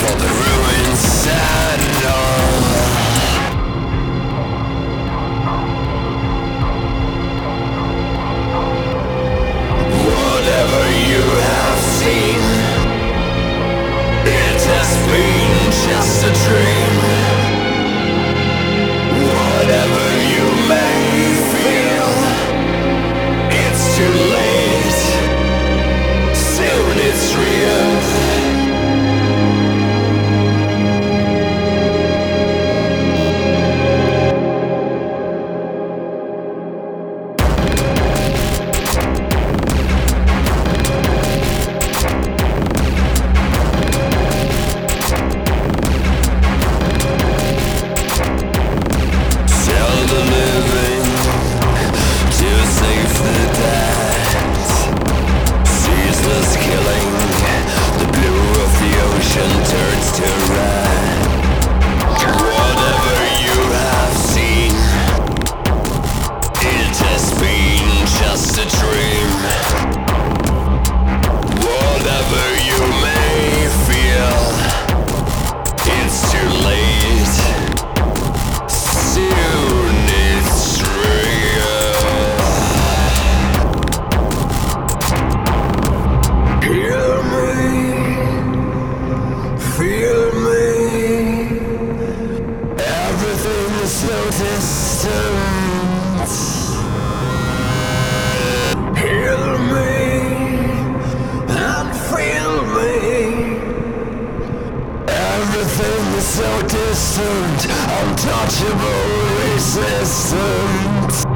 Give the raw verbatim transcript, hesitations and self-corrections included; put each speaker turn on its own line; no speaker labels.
for the ruins and all. Whatever you have seen, it has been just a dream. Whatever you may feel, it's too late. Soon it's real. Turns to red. Whatever you have seen, it has been just a dream. Whatever you may feel, it's too late. Soon it's real. Hear me. Feel me. Everything is so distant. Heal me and feel me. Everything is so distant, untouchable, resistant.